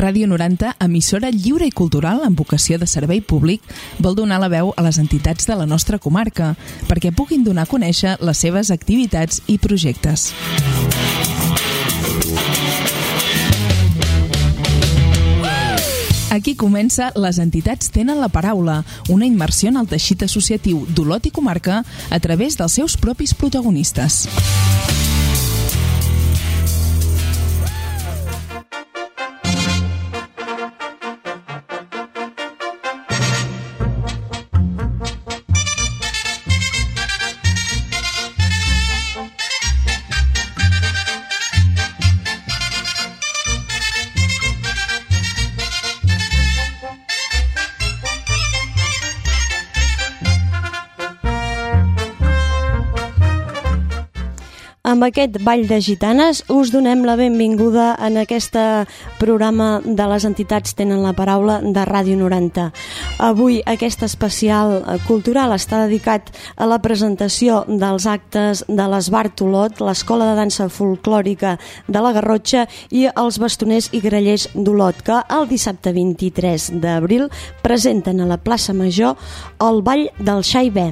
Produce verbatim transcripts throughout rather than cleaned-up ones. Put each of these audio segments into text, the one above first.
Ràdio noranta, emissora lliure i cultural amb vocació de servei públic, vol donar la veu a les entitats de la nostra comarca perquè puguin donar a conèixer les seves activitats i projectes. Aquí comença Les entitats tenen la paraula, una immersió en el teixit associatiu d'Olot i comarca a través dels seus propis protagonistes. Amb aquest ball de gitanes us donem la benvinguda en aquest programa de les entitats tenen la paraula de Ràdio noranta. Avui aquest especial cultural està dedicat a la presentació dels actes de l'Esbart Olot, l'Escola de Dansa Folclòrica de la Garrotxa i els bastoners i grallers d'Olot, que el dissabte vint-i-tres d'abril presenten a la plaça Major el Ball del Xai-Bé.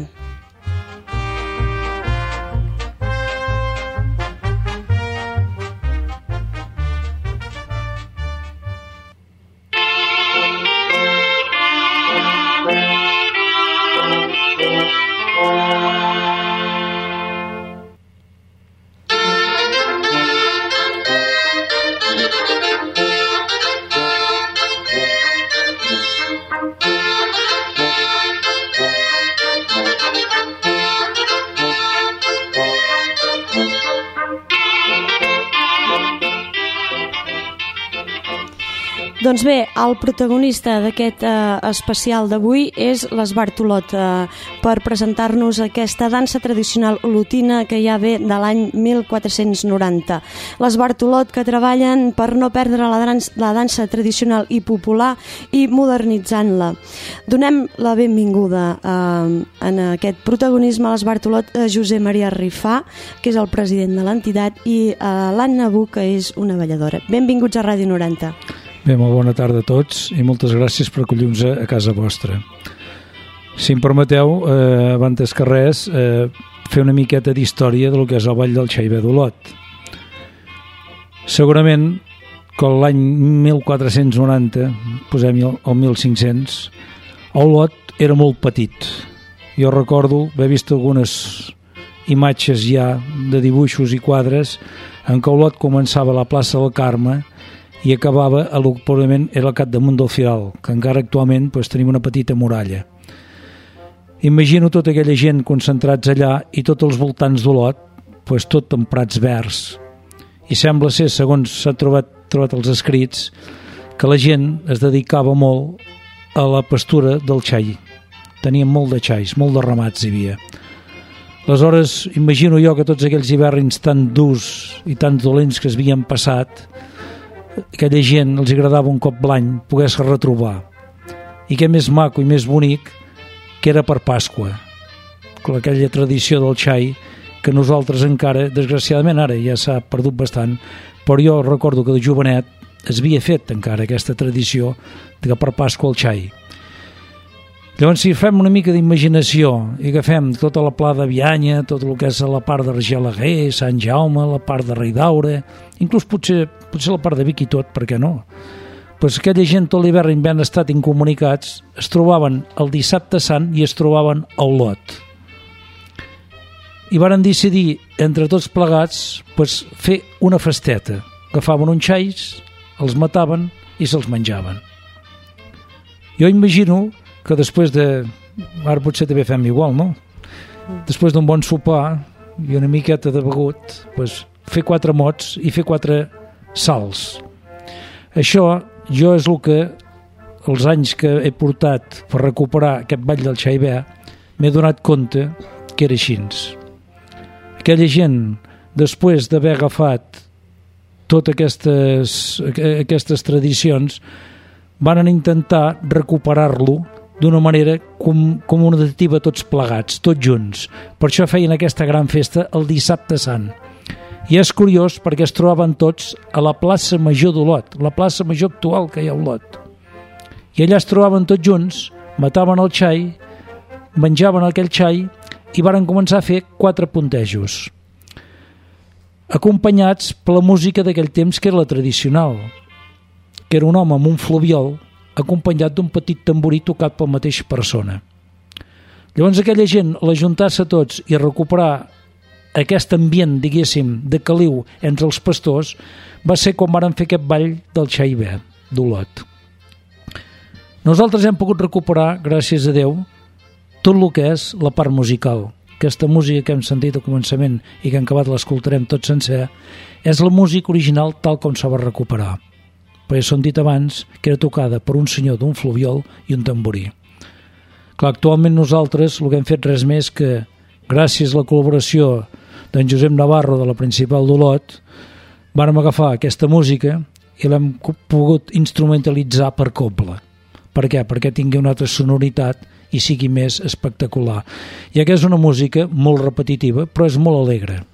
Doncs bé, el protagonista d'aquest eh, especial d'avui és l'Esbart Olot, eh, per presentar-nos aquesta dansa tradicional olotina que ja ve de l'any mil quatre-cents noranta. L'Esbart Olot, que treballen per no perdre la, dans la dansa tradicional i popular i modernitzant-la. Donem la benvinguda eh, en aquest protagonisme a l'Esbart Olot a Josep Maria Rifà, que és el president de l'entitat, i a l'Anna Bu, que és una balladora. Benvinguts a Ràdio noranta. Bé, molt bona tarda a tots i moltes gràcies per acollir-nos a casa vostra. Si em permeteu, eh, abans que res, eh, fer una miqueta d'història del que és el Ball del Xai-Bé d'Olot. Segurament que l'any mil quatre-cents noranta, posem-hi el mil cinc-cents, Olot era molt petit. Jo recordo haver vist algunes imatges ja de dibuixos i quadres en què Olot començava a la plaça del Carme i acabava a l'oporiment era el capdamunt del Firal, que encara actualment doncs, tenim una petita muralla. Imagino tota aquella gent concentrats allà i tots els voltants d'Olot, doncs, tot en prats verds. I sembla ser, segons s'ha trobat, trobat els escrits, que la gent es dedicava molt a la pastura del xai. Tenien molt de xais, molt de ramats hi havia. Aleshores, imagino jo que tots aquells hiverns tan durs i tan dolents que es havien passat, aquella gent els agradava un cop l'any poder-se retrobar. I què més maco i més bonic que era per Pasqua, aquella tradició del xai que nosaltres encara, desgraciadament ara ja s'ha perdut bastant, però jo recordo que de jovenet es havia fet encara aquesta tradició de que per Pasqua el xai. Llavors, si fem una mica d'imaginació i agafem tota la pla de Bianya, tot el que és la part d'Argelaguer, Sant Jaume, la part de Ridaura, inclús potser, potser la part de Vic i tot, per què no? Pues aquella gent tot l'hivern ben estat incomunicats, es trobaven el dissabte sant i es trobaven a Olot. I varen decidir, entre tots plegats, pues, fer una festeta. Agafaven uns xais, els mataven i se'ls menjaven. Jo imagino que després de... Ara potser també fem igual, no? Després d'un bon sopar i una miqueta de begut, pues, fer quatre mots i fer quatre salts. Això jo és el que els anys que he portat per recuperar aquest Ball del Xai-Bé m'he donat compte que era així. Aquella gent, després d'haver agafat totes aquestes, aquestes tradicions, van intentar recuperar-lo d'una manera com, comunicativa tots plegats, tots junts. Per això feien aquesta gran festa el dissabte sant. I és curiós perquè es trobaven tots a la plaça Major d'Olot, la plaça Major actual que hi ha a Olot. I allà es trobaven tots junts, mataven el xai, menjaven aquell xai i varen començar a fer quatre puntejos, acompanyats per la música d'aquell temps, que era la tradicional, que era un home amb un fluviol acompanyat d'un petit tamborí tocat per la mateixa persona. Llavors aquella gent, a l'ajuntar-se tots i recuperar aquest ambient, diguéssim, de caliu entre els pastors, va ser quan varen fer aquest ball del xaibè d'Olot. Nosaltres hem pogut recuperar, gràcies a Déu, tot el que és la part musical. Aquesta música que hem sentit al començament i que en acabat l'escoltarem tot sencer, és la música original tal com se va recuperar. Perquè s'ho hem dit abans que era tocada per un senyor d'un fluviol i un tamborí. Clar, actualment nosaltres el que hem fet res més que, gràcies a la col·laboració d'en Josep Navarro de la Principal d'Olot, vàrem agafar aquesta música i l'hem pogut instrumentalitzar per coble. Per què? Perquè tingui una altra sonoritat i sigui més espectacular. Ja que és una música molt repetitiva, però és molt alegre.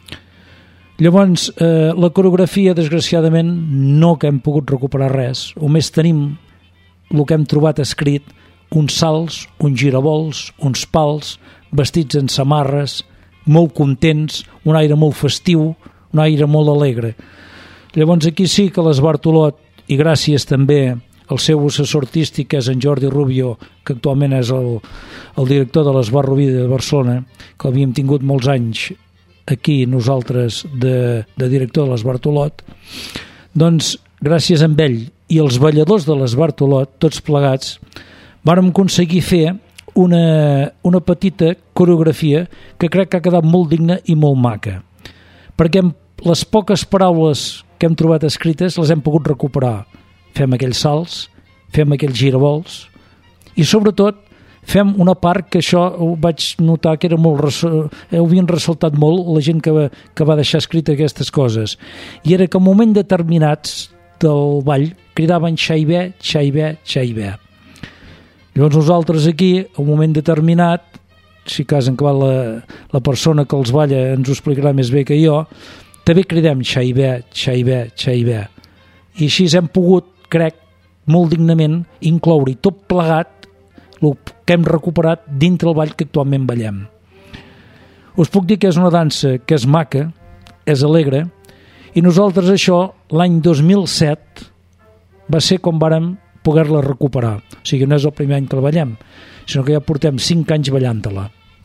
Llavors, eh, la coreografia, desgraciadament, no que hem pogut recuperar res. Només tenim el que hem trobat escrit, uns salts, uns giravolts, uns pals, vestits en samarres, molt contents, un aire molt festiu, un aire molt alegre. Llavors aquí sí que l'Esbart Olot, i gràcies també al seu assessor artístic, que és en Jordi Rubio, que actualment és el, el director de l'Esbart Rovira de Barcelona, que l'havíem tingut molts anys aquí nosaltres de, de director de l'Esbart Olot, doncs gràcies a ell i els balladors de l'Esbart Olot, tots plegats, vàrem aconseguir fer una, una petita coreografia que crec que ha quedat molt digna i molt maca, perquè les poques paraules que hem trobat escrites les hem pogut recuperar. Fem aquells salts, fem aquells giravolts i sobretot fem una part que això ho vaig notar que era molt, ho havien ressaltat molt la gent que va, que va deixar escrites aquestes coses, i era que en moments determinats del ball cridaven xaibè, xaibè, xaibè. Llavors nosaltres aquí, a un moment determinat, si cas en què la, la persona que els balla ens ho explicarà més bé que jo, també cridem xaibè, xaibè, xaibè. I així hem pogut, crec, molt dignament incloure tot plegat el que hem recuperat dintre el ball que actualment ballem. Us puc dir que és una dansa que és maca, és alegre, i nosaltres això l'any dos mil set va ser com vàrem poder-la recuperar. O sigui, no és el primer any que la ballem, sinó que ja portem cinc anys ballant-la.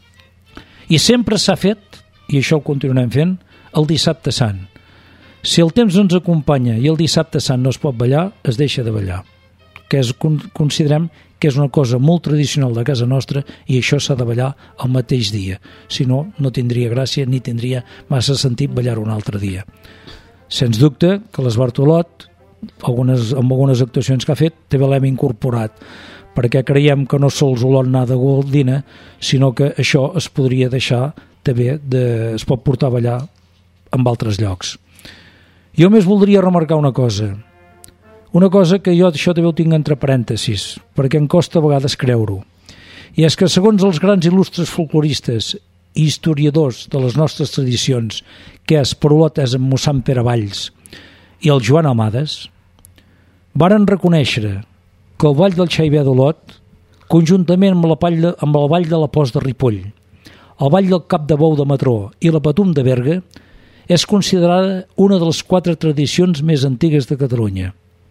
I sempre s'ha fet, i això ho continuarem fent, el dissabte sant. Si el temps no ens acompanya i el dissabte sant no es pot ballar, es deixa de ballar. Que és, considerem que és una cosa molt tradicional de casa nostra i això s'ha de ballar el mateix dia. Si no, no tindria gràcia ni tindria massa sentit ballar un altre dia. Sens dubte que l'Esbart Olot, algunes, amb algunes actuacions que ha fet, també l'hem incorporat, perquè creiem que no sols Olot n'ha de Goldina, sinó que això es podria deixar també, de, es pot portar a ballar en altres llocs. Jo més voldria remarcar una cosa, una cosa que jo això també ho tinc entre parèntesis, perquè em costa a vegades creure-ho, i és que segons els grans il·lustres folcloristes i historiadors de les nostres tradicions, que és per Olot és en mossèn Pere Valls i el Joan Amades, varen reconèixer que el Ball del Xaibè d'Olot, conjuntament amb, la pall de, amb el Ball de la Post de Ripoll, el Ball del Cap de Bou de Matró i la Patum de Berga, és considerada una de les quatre tradicions més antigues de Catalunya.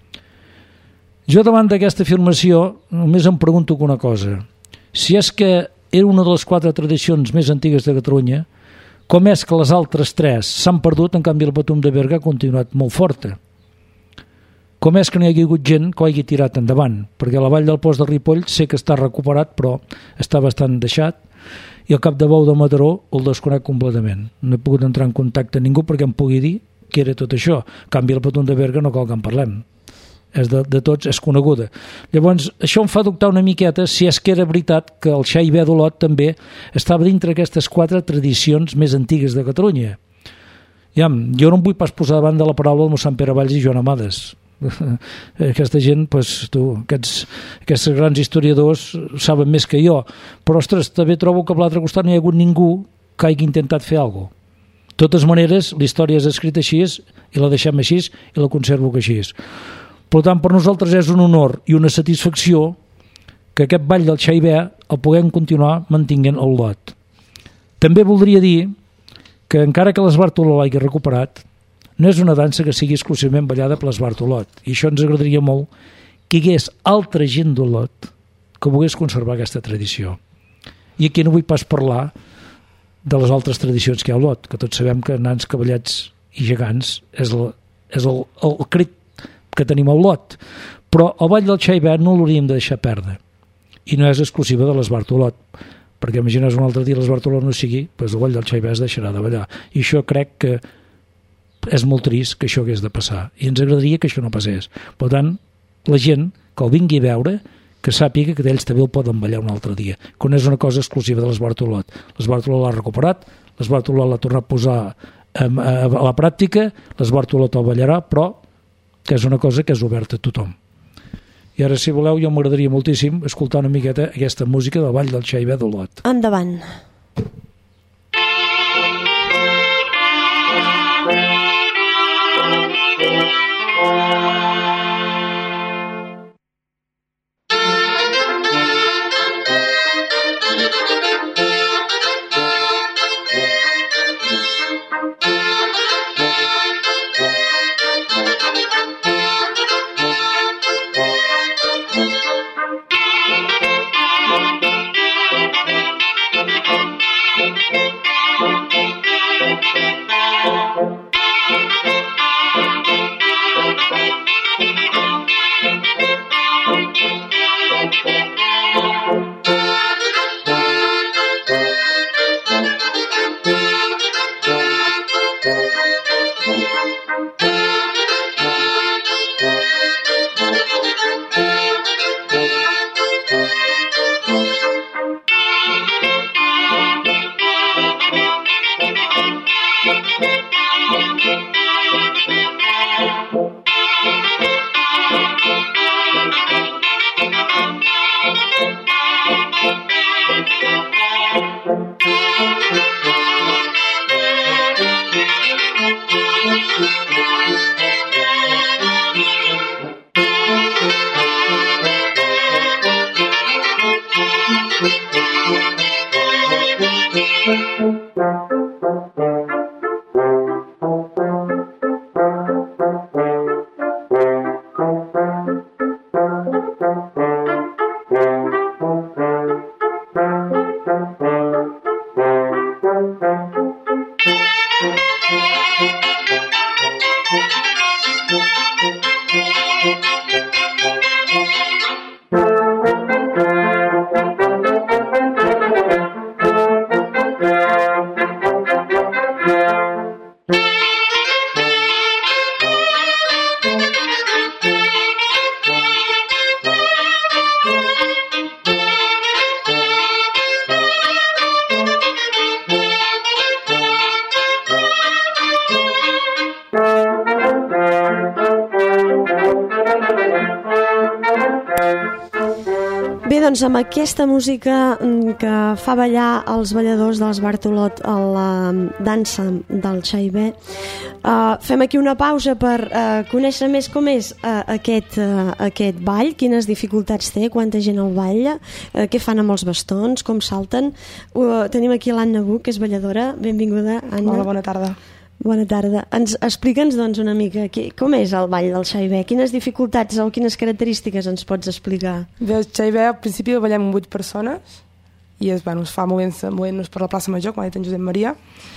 Jo davant d'aquesta afirmació només em pregunto una cosa. Si és que era una de les quatre tradicions més antigues de Catalunya, com és que les altres tres s'han perdut, en canvi la Patum de Berga ha continuat molt forta? Com és que no hi ha hagut gent que ho hagi tirat endavant? Perquè la Vall del Post de Ripoll sé que està recuperat, però està bastant deixat, i el Cap de Bou de Mataró el desconec completament. No he pogut entrar en contacte amb ningú perquè em pugui dir què era tot això. En canvi, la Patum de Berga no cal que en parlem. És de, de tots és coneguda. Llavors, això em fa dubtar una miqueta si és que era veritat que el Xaibè d'Olot també estava dintre d'aquestes quatre tradicions més antigues de Catalunya. Ja, jo no em vull pas posar davant de la paraula de mossèn Pere Valls i Joan Amades. Aquesta gent, pues, tu, aquests, aquests grans historiadors saben més que jo, però ostres, també trobo que a l'altre costat no hi ha hagut ningú que hagi intentat fer alguna cosa. De totes maneres, la història és escrita així i la deixem així i la conservo que així és. Per tant, per nosaltres és un honor i una satisfacció que aquest ball del Xaibè el puguem continuar mantinguent a Olot. També voldria dir que encara que l'Esbart Olot l'hagi recuperat, no és una dansa que sigui exclusivament ballada per l'Esbart Olot. I això ens agradaria molt que hi hagués altra gent d'Olot que volgués conservar aquesta tradició. I aquí no vull pas parlar de les altres tradicions que hi ha a Olot, que tots sabem que nans, cavallets i gegants és, la, és el, el crit que tenim a Olot. Però el ball del Xaibè no l'hauríem de deixar perdre. I no és exclusiva de l'Esbart Olot, perquè imagines un altre dia l'Esbart Olot no sigui, doncs el ball del Xaibè es deixarà de ballar. I això crec que és molt trist que això hagués de passar. I ens agradaria que això no passés. Per tant, la gent que el vingui a veure, que sàpiga que ells també el poden ballar un altre dia, que no és una cosa exclusiva de l'Esbart Olot. L'Esbart Olot l'ha recuperat, l'Esbart Olot l'ha tornat a posar a, a, a la pràctica, l'Esbart Olot el ballarà, però que és una cosa que és oberta a tothom. I ara, si voleu, jo m'agradaria moltíssim escoltar una miqueta aquesta música del ball del Xaibè d'Olot. Endavant. Doncs amb aquesta música que fa ballar els balladors de l'Esbart Olot a la dansa del Xaibè, uh, fem aquí una pausa per uh, conèixer més com és uh, aquest, uh, aquest ball, quines dificultats té, quanta gent el balla, uh, què fan amb els bastons, com salten. Uh, tenim aquí l'Anna Buch, que és balladora. Benvinguda, Anna. Hola, bona tarda. Bona tarda. Ens, explica'ns doncs una mica qui, com és el ball del Xaibè, quines dificultats o quines característiques ens pots explicar? Bé, el Xaibè al principi el ballem amb vuit persones i es, bueno, es fa movent-nos movent per la plaça Major, com ha dit en Josep Maria,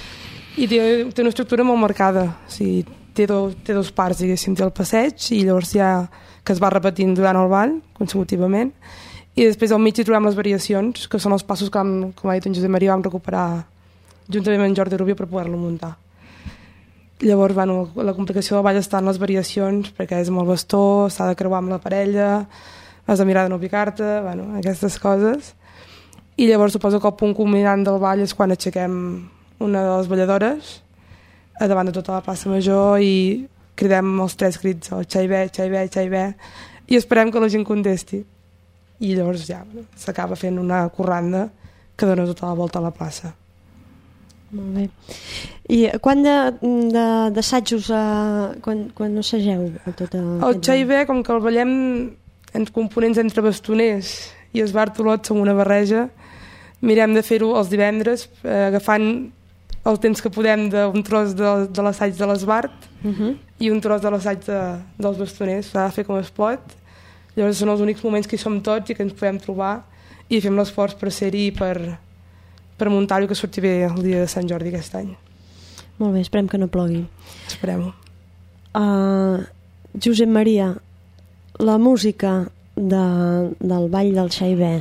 i té, té una estructura molt marcada, o sigui, té, do, té dos parts, diguéssim, té el passeig i llavors ja que es va repetint durant el ball consecutivament, i després al mig hi trobem les variacions, que són els passos que, vam, com ha dit en Josep Maria, vam recuperar juntament amb en Jordi Rubio per poder-lo muntar. Llavors, bueno, la complicació del ball està en les variacions, perquè és amb el bastó, s'ha de creuar amb la parella, has de mirar de no picar-te, bueno, aquestes coses. I llavors suposo que el punt culminant del ball és quan aixequem una de les balladores a davant de tota la plaça Major i cridem els tres crits, el Xaibè, Xaibè, Xaibè, i esperem que la gent contesti. I llavors ja bueno, s'acaba fent una corranda que dona tota la volta a la plaça. Molt bé. I quan d'assajos, quan, quan assageu? Tota el Xaivé, com que el ballem en components entre bastoners i esbartolot som una barreja, mirem de fer-ho els divendres, eh, agafant el temps que podem d'un tros de, de l'assaig de l'esbart uh -huh. i un tros de l'assaig de, dels bastoners. S'ha de fer com es pot. Llavors són els únics moments que hi som tots i que ens podem trobar i fem l'esforç per ser-hi i per, per muntar-ho i que surti bé el dia de Sant Jordi aquest any. Molt bé, esperem que no plogui. Esperem-ho. Uh, Josep Maria, la música de, del Ball del Xaivé.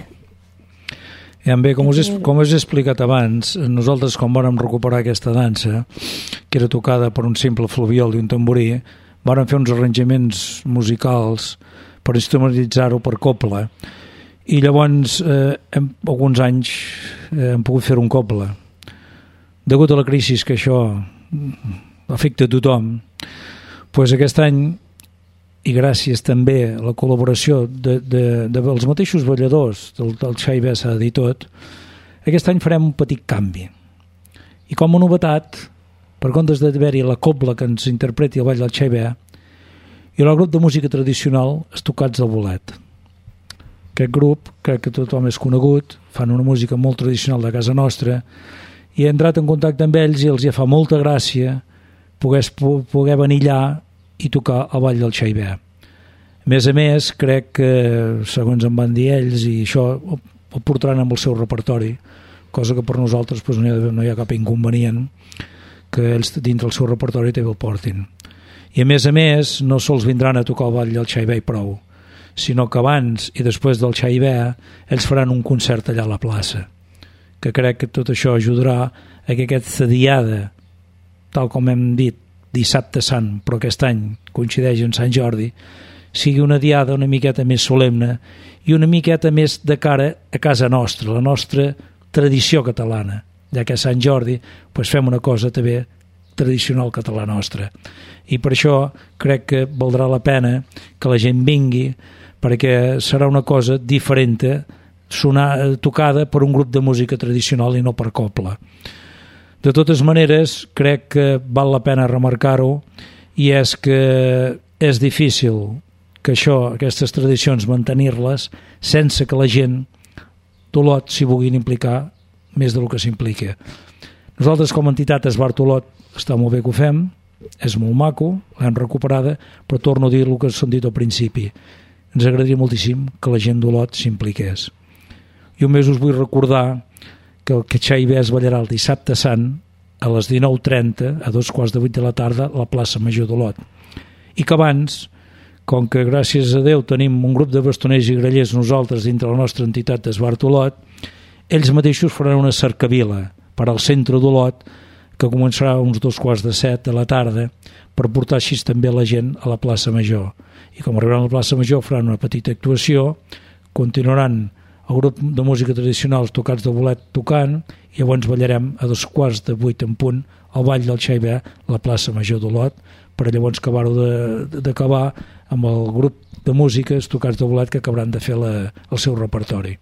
Ja, bé, com us, he, com us he explicat abans, nosaltres quan vàrem recuperar aquesta dansa, que era tocada per un simple fluviol i un tamborí, vàrem fer uns arranjaments musicals per instrumentalitzar-ho per copla. I llavors, eh, hem, alguns anys, eh, hem pogut fer un coble. Degut a la crisi que això afecta a tothom, doncs aquest any, i gràcies també a la col·laboració de, de, de, dels mateixos balladors del, del Xaivé, s'ha de dir tot, aquest any farem un petit canvi. I com a novetat, per comptes d'haver-hi la cobla que ens interpreti el Ball del Xaivé, i el grup de música tradicional Estocats del Bolet. Aquest grup, crec que tothom és conegut, fan una música molt tradicional de casa nostra, i he entrat en contacte amb ells i els hi fa molta gràcia poder, poder venir allà i tocar el Ball del Xaivé. A més a més, crec que, segons em van dir ells, i això ho portaran amb el seu repertori, cosa que per nosaltres doncs, no, hi ha, no hi ha cap inconvenient que ells dintre el seu repertori també el portin. I a més a més, no sols vindran a tocar el Ball del Xaivé i prou, sinó que abans i després del Xaivé ells faran un concert allà a la plaça, que crec que tot això ajudarà a que aquesta diada, tal com hem dit, dissabte sant, però aquest any coincideix en Sant Jordi, sigui una diada una miqueta més solemne i una miqueta més de cara a casa nostra, la nostra tradició catalana, ja que a Sant Jordi doncs fem una cosa també tradicional català nostra. I per això crec que valdrà la pena que la gent vingui, perquè serà una cosa diferent, sonar, tocada per un grup de música tradicional i no per cobla. De totes maneres, crec que val la pena remarcar-ho, i és que és difícil que això, aquestes tradicions, mantenir-les sense que la gent d'Olot s'hi vulguin implicar més del que s'implica. Nosaltres com a entitat Esbartolot està molt bé que ho fem, és molt maco, l'hem recuperada, però torno a dir el que s'ha dit al principi. Ens agradaria moltíssim que la gent d'Olot s'impliqués. Jo més us vull recordar que el Xaivé es ballarà el dissabte sant a les dinou trenta, a dos quarts de vuit de la tarda, a la plaça Major d'Olot. I que abans, com que gràcies a Déu tenim un grup de bastoners i grallers nosaltres dintre la nostra entitat d'Esbartolot, ells mateixos faran una cercavila per al centre d'Olot, que començarà uns dos quarts de set de la tarda, per portar així també la gent a la plaça Major. I com arribaran a la plaça Major faran una petita actuació, continuaran el grup de música tradicional Tocats de Bolet tocant, i llavors ballarem a dos quarts de vuit en punt el Ball del Xaivé a la plaça Major d'Olot, per llavors acabar-ho d'acabar amb el grup de música Tocats de Bolet, que acabaran de fer la, el seu repertori.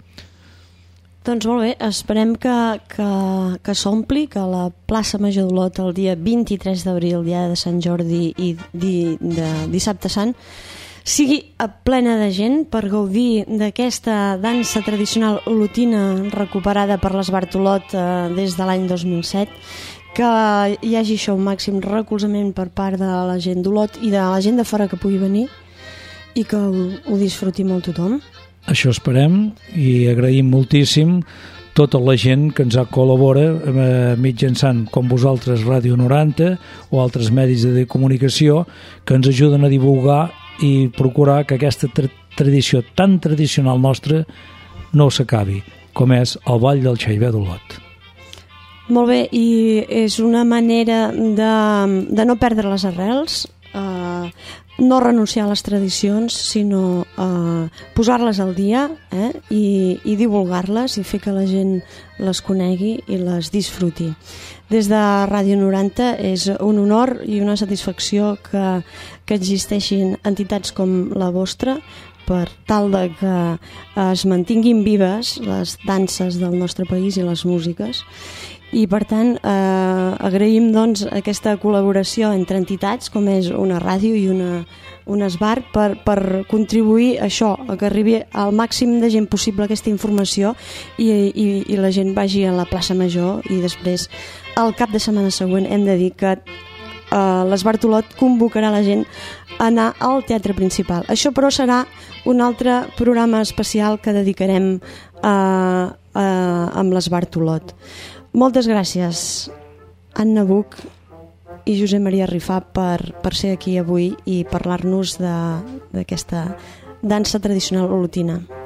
Doncs molt bé, esperem que, que, que s'ompli, que la plaça Major d'Olot el dia vint-i-tres d'abril, dia de Sant Jordi i di, de dissabte sant, sigui plena de gent per gaudir d'aquesta dansa tradicional olotina recuperada per l'Esbartolot eh, des de l'any dos mil set, que hi hagi això, un màxim recolzament per part de la gent d'Olot i de la gent de fora que pugui venir i que ho, ho disfruti molt tothom. Això esperem, i agraïm moltíssim tota la gent que ens col·labora eh, mitjançant, com vosaltres, Ràdio noranta o altres medis de comunicació, que ens ajuden a divulgar i procurar que aquesta tra tradició tan tradicional nostra no s'acabi, com és el Ball del Xaivé d'Olot. Molt bé, i és una manera de, de no perdre les arrels, eh, no renunciar a les tradicions, sinó eh, posar-les al dia eh, i, i divulgar-les i fer que la gent les conegui i les disfruti. Des de Ràdio noranta és un honor i una satisfacció que, que existeixin entitats com la vostra per tal de que es mantinguin vives les danses del nostre país i les músiques, i per tant eh, agraïm doncs aquesta col·laboració entre entitats com és una ràdio i una, un esbar per, per contribuir a això, a que arribi al màxim de gent possible aquesta informació i, i, i la gent vagi a la plaça Major i després al cap de setmana següent hem de dir que Uh, l'Esbar Olot convocarà la gent a anar al teatre principal. Això però serà un altre programa especial que dedicarem uh, uh, amb l'Esbar Olot. Moltes gràcies Anna Buch i Josep Maria Rifà per, per ser aquí avui i parlar-nos d'aquesta dansa tradicional olotina.